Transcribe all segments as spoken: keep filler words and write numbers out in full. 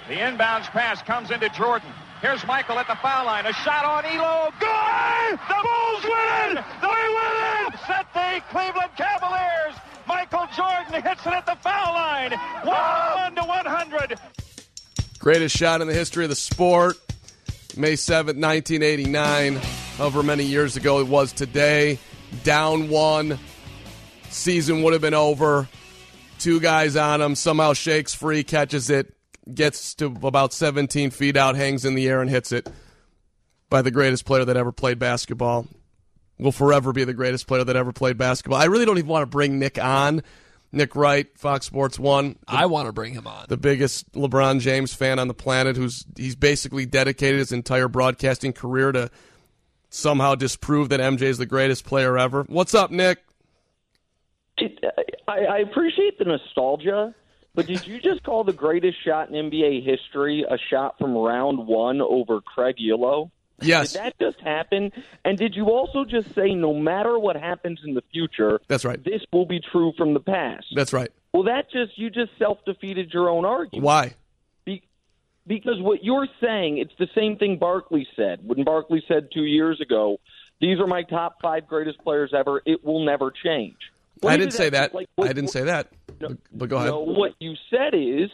The inbounds pass comes into Jordan. Here's Michael at the foul line. A shot on Elo. Good! The Bulls win! They win! Set the Cleveland Cavaliers. Michael Jordan hits it at the foul line. one to one hundred. Greatest shot in the history of the sport. May seventh, nineteen eighty-nine. However many years ago it was today. Down one. Season would have been over. Two guys on him. Somehow shakes free, catches it, gets to about seventeen feet out, hangs in the air, and hits it by the greatest player that ever played basketball. Will forever be the greatest player that ever played basketball. I really don't even want to bring Nick on. Nick Wright, Fox Sports one. The, I want to bring him on. The biggest LeBron James fan on the planet, who's he's basically dedicated his entire broadcasting career to somehow disprove that M J is the greatest player ever. What's up, Nick? I, I appreciate the nostalgia, but did you just call the greatest shot in N B A history a shot from round one over Craig Elo? Yes. Did that just happen? And did you also just say no matter what happens in the future, that's right, this will be true from the past? That's right. Well, that just you just self-defeated your own argument. Why? Be, because what you're saying, it's the same thing Barkley said. When Barkley said two years ago, these are my top five greatest players ever, it will never change. What I didn't say that. Like, what, I didn't say that. No, but go ahead. No, what you said is,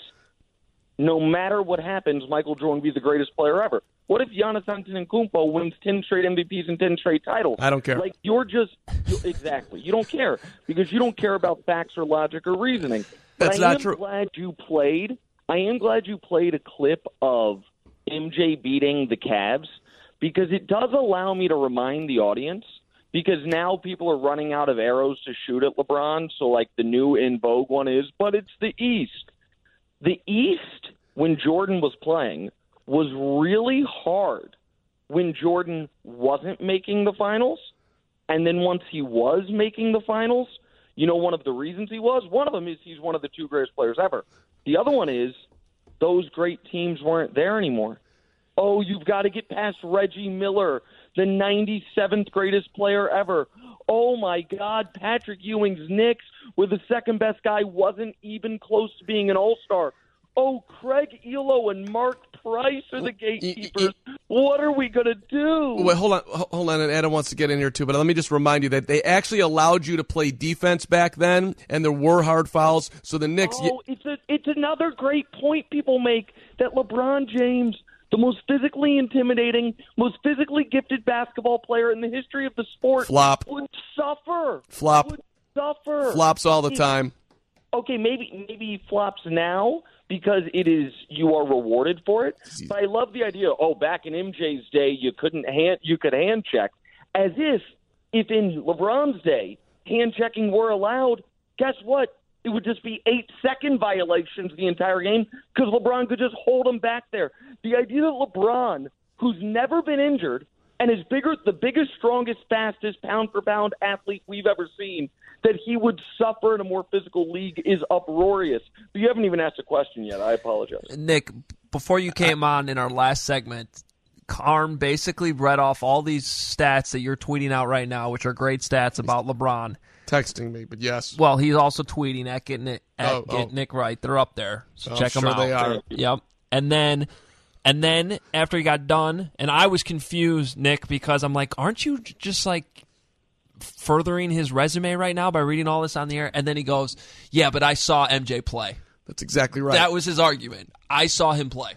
no matter what happens, Michael Jordan will be the greatest player ever. What if Giannis Antetokounmpo wins ten straight M V Ps and ten straight titles? I don't care. Like, you're just you, exactly. You don't care because you don't care about facts or logic or reasoning. But That's I not am true. Glad you played. I am glad you played a clip of M J beating the Cavs because it does allow me to remind the audience. Because now people are running out of arrows to shoot at LeBron. So, like, the new in vogue one is, but it's the East. The East, when Jordan was playing, was really hard when Jordan wasn't making the finals. And then once he was making the finals, you know, one of the reasons he was, one of them is he's one of the two greatest players ever. The other one is those great teams weren't there anymore. Oh, you've got to get past Reggie Miller, the ninety-seventh greatest player ever. Oh, my God, Patrick Ewing's Knicks, where the second-best guy wasn't even close to being an all-star. Oh, Craig Elo and Mark Price are the gatekeepers. What are we going to do? Wait, hold on. Hold on. And Adam wants to get in here, too. But let me just remind you that they actually allowed you to play defense back then, and there were hard fouls. So the Knicks... Oh, it's, a, it's another great point people make that LeBron James... the most physically intimidating, most physically gifted basketball player in the history of the sport Flop. would suffer. Flop. Would suffer. Flops all the time. Okay, maybe maybe he flops now because it is you are rewarded for it. But I love the idea. Oh, back in M J's day, you couldn't hand you could hand check, as if if in LeBron's day hand checking were allowed. Guess what? It would just be eight-second violations the entire game because LeBron could just hold him back there. The idea that LeBron, who's never been injured and is bigger, the biggest, strongest, fastest pound-for-pound athlete we've ever seen, that he would suffer in a more physical league is uproarious. But you haven't even asked a question yet. I apologize. Nick, before you came on in our last segment, Carm basically read off all these stats that you're tweeting out right now, which are great stats about LeBron. Texting me, but yes. Well, he's also tweeting at Get Nick, at oh, Get oh. Nick Wright. They're up there, so oh, check them sure out. They are. Yep. And then, and then after he got done, and I was confused, Nick, because I'm like, aren't you just like furthering his resume right now by reading all this on the air? And then he goes, yeah, but I saw M J play. That's exactly right. That was his argument. I saw him play.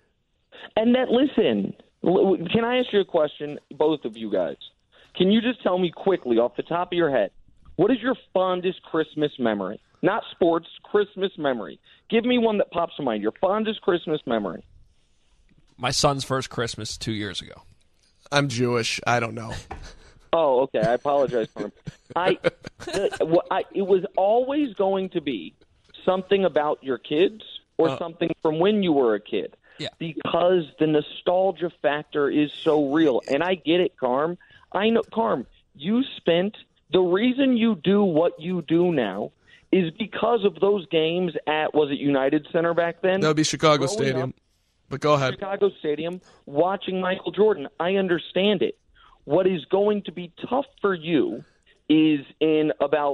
And that, listen, can I ask you a question, both of you guys? Can you just tell me quickly, off the top of your head, what is your fondest Christmas memory? Not sports, Christmas memory. Give me one that pops to mind. Your fondest Christmas memory. My son's first Christmas two years ago. I'm Jewish. I don't know. Oh, okay. I apologize for him. I, the, well, I, it was always going to be something about your kids or uh, something from when you were a kid. Yeah. Because the nostalgia factor is so real. And I get it, Carm. I know, Carm, you spent... The reason you do what you do now is because of those games at, was it United Center back then? That would be Chicago Growing Stadium. Up, but go ahead. Chicago Stadium, watching Michael Jordan. I understand it. What is going to be tough for you is in about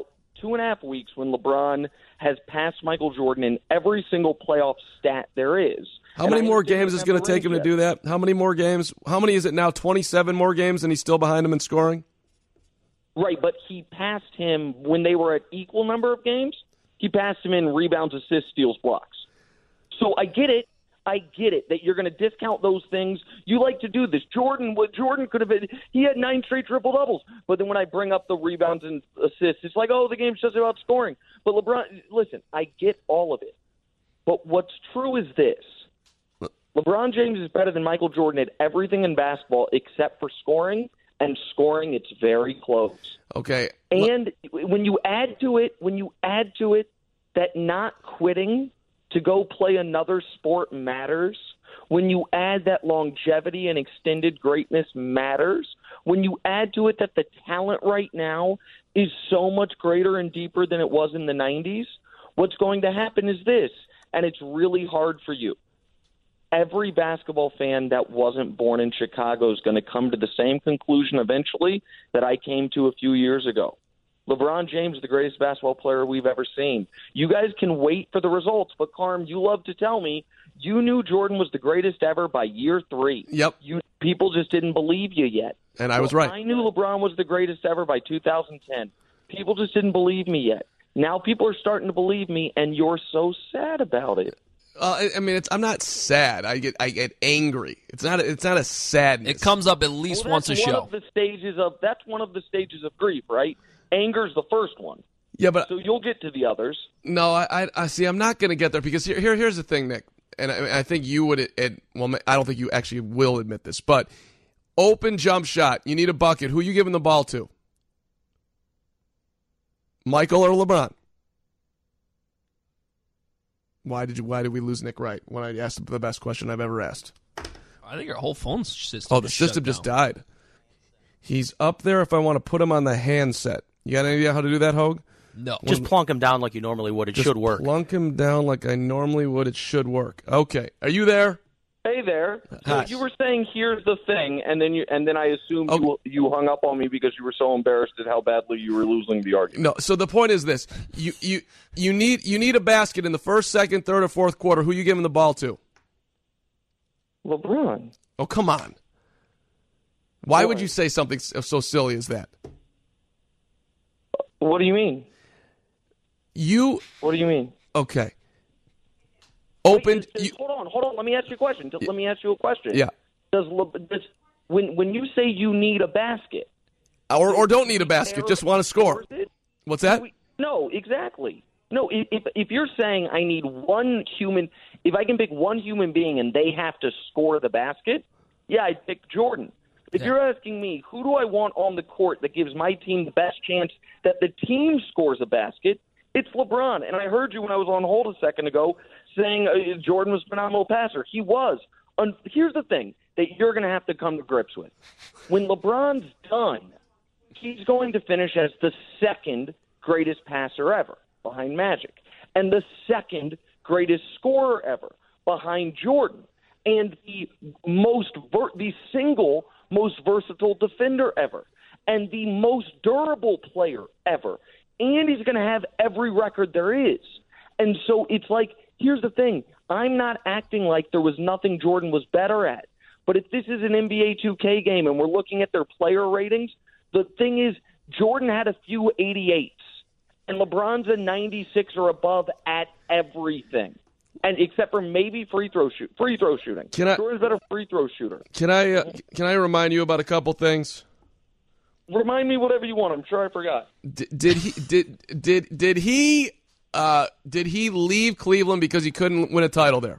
two and a half weeks when LeBron has passed Michael Jordan in every single playoff stat there is. How And many I more understand games we is have going the to take him rings to yet. do that? How many more games? How many is it now? twenty-seven more games, and he's still behind him in scoring? Right, but he passed him when they were at equal number of games. He passed him in rebounds, assists, steals, blocks. So I get it. I get it that you're going to discount those things. You like to do this. Jordan, what Jordan could have been, he had nine straight triple doubles. But then when I bring up the rebounds and assists, it's like, oh, the game's just about scoring. But LeBron, listen, I get all of it. But what's true is this. LeBron James is better than Michael Jordan at everything in basketball except for scoring, and scoring, it's very close. Okay. And when you add to it, when you add to it that not quitting to go play another sport matters, when you add that longevity and extended greatness matters, when you add to it that the talent right now is so much greater and deeper than it was in the nineties, what's going to happen is this, and it's really hard for you. Every basketball fan that wasn't born in Chicago is going to come to the same conclusion eventually that I came to a few years ago. LeBron James is the greatest basketball player we've ever seen. You guys can wait for the results, but Carm, you love to tell me you knew Jordan was the greatest ever by year three. Yep. You people just didn't believe you yet. And I So was right. I knew LeBron was the greatest ever by two thousand ten. People just didn't believe me yet. Now people are starting to believe me, and you're so sad about it. Uh, I- I mean, it's, I'm not sad. I get I get angry. It's not. A, it's not a sadness. It comes up at least Well, once a that's one show. of the stages of that's one of the stages of grief, right? Anger's the first one. Yeah, but So you'll get to the others. no, I, I, I see. I'm not going to get there because here, here, here's the thing, Nick, and I, I think you would. It, it, well, I don't think you actually will admit this, but open jump shot. You need a bucket. Who you giving the ball to? Michael or LeBron? Why did you? Why did we lose Nick Wright when I asked the best question I've ever asked? I think our whole phone system. Oh, the is shut system just down. died. He's up there if I want to put him on the handset. You got any idea how to do that, Hogue? No. Just plunk him down like you normally would. It Just should work. Plunk him down like I normally would. It should work. Okay. Are you there? Hey there. So Hi. you were saying here's the thing, and then you and then I assumed Okay. you you hung up on me because you were so embarrassed at how badly you were losing the argument. No. So the point is this: you you you need you need a basket in the first, second, third, or fourth quarter. Who you giving the ball to? LeBron. Oh, come on. Why would Why? you say something so silly as that? What do you mean? You What do you mean? okay? Opened. Wait, You, hold on, hold on. Let me ask you a question. Let me ask you a question. yeah. Does, Le- does when when you say you need a basket, Or or don't need a basket. Just want to score. It? What's that? No, exactly. No, i- if if you're saying I need one human, if I can pick one human being and they have to score the basket, yeah, I'd pick Jordan. If Yeah. you're asking me, who do I want on the court that gives my team the best chance that the team scores a basket, it's LeBron. And I heard you when I was on hold a second ago saying uh, Jordan was a phenomenal passer. He was. Un- Here's the thing that you're going to have to come to grips with. When LeBron's done, he's going to finish as the second greatest passer ever, behind Magic, and the second greatest scorer ever, behind Jordan, and the most ver- the single most versatile defender ever, and the most durable player ever. And he's going to have every record there is. And so it's like, here's the thing. I'm not acting like there was nothing Jordan was better at. But if this is an N B A two K game and we're looking at their player ratings, the thing is Jordan had a few eighty-eights, and LeBron's a ninety-six or above at everything. And except for maybe free throw shoot, free throw shooting. Can I- Jordan's a better free throw shooter. Can I uh, can I remind you about a couple things? Remind me whatever you want. I'm sure I forgot. D- did he did did did he uh, did he leave Cleveland because he couldn't win a title there?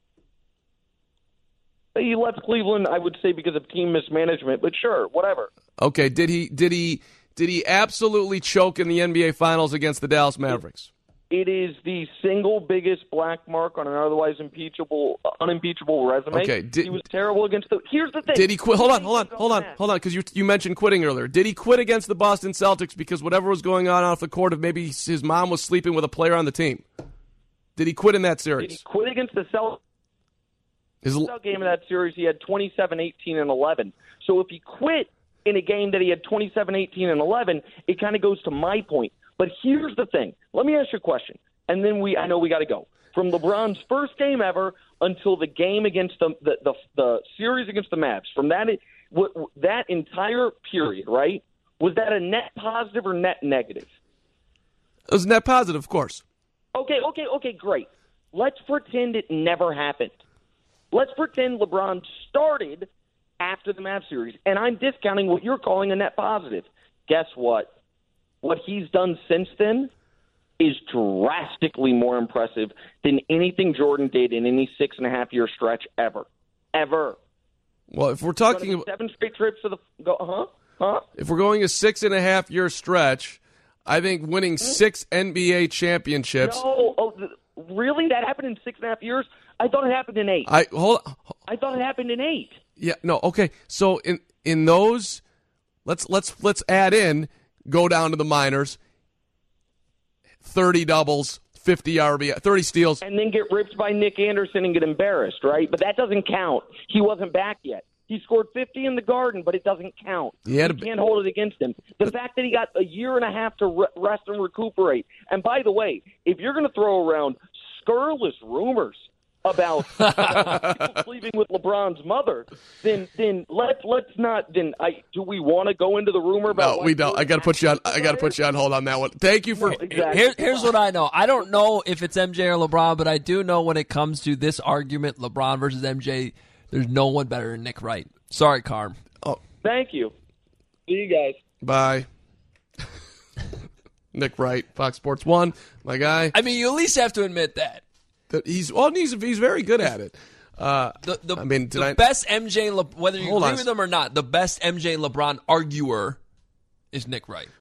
He left Cleveland, I would say, because of team mismanagement. But sure, whatever. Okay. Did he did he did he absolutely choke in the N B A Finals against the Dallas Mavericks? It is the single biggest black mark on an otherwise impeachable, unimpeachable resume. Okay, did- he was terrible against the. Here's the thing. Did he quit? Hold on, hold on, hold on, hold on, because you you mentioned quitting earlier. Did he quit against the Boston Celtics because whatever was going on off the court, of maybe his mom was sleeping with a player on the team? Did he quit in that Did series? he quit against the Celtics? His, The game of that series, he had twenty-seven, eighteen, and eleven. So if he quit in a game that he had twenty-seven, eighteen, and eleven, it kind of goes to my point. But here's the thing. Let me ask you a question, and then we I know we got to go. From LeBron's first game ever until the game against the the, the, the series against the Mavs, from that that entire period, right, was that a net positive or net negative? It was net positive, of course. Okay, okay, okay, great. Let's pretend it never happened. Let's pretend LeBron started after the Mavs series, and I'm discounting what you're calling a net positive. Guess what? What he's done since then is drastically more impressive than anything Jordan did in any six and a half year stretch ever, ever. Well, if we're talking about seven straight trips to the go, huh, huh? If we're going a six and a half year stretch, I think winning six N B A championships. No, oh, really? That happened in six and a half years? I thought it happened in eight. I hold. I thought it happened in eight. Yeah, no, okay. So in in those, let's let's let's add in, go down to the minors. Thirty doubles, fifty R B I, thirty steals, and then get ripped by Nick Anderson and get embarrassed, right? But that doesn't count. He wasn't back yet. He scored fifty in the Garden, but it doesn't count. He had a, you can't hold it against him. The fact that he got a year and a half to rest and recuperate. And by the way, if you're going to throw around scurrilous rumors about, about people sleeping with LeBron's mother, then then let's let's not. Then I do we want to go into the rumor about? No, we don't. I got to put you on. I got to put you on hold on that one. Thank you for. No, exactly. Here, here's what I know. I don't know if it's M J or LeBron, but I do know when it comes to this argument, LeBron versus M J. There's no one better than Nick Wright. Sorry, Carm. Oh, thank you. See you guys. Bye. Nick Wright, Fox Sports One, my guy. I mean, you at least have to admit that. That he's well, he's he's very good at it. Uh, the the, I mean, the I, best M J, Le, whether you Hold agree on. with them or not, the best M J LeBron arguer is Nick Wright.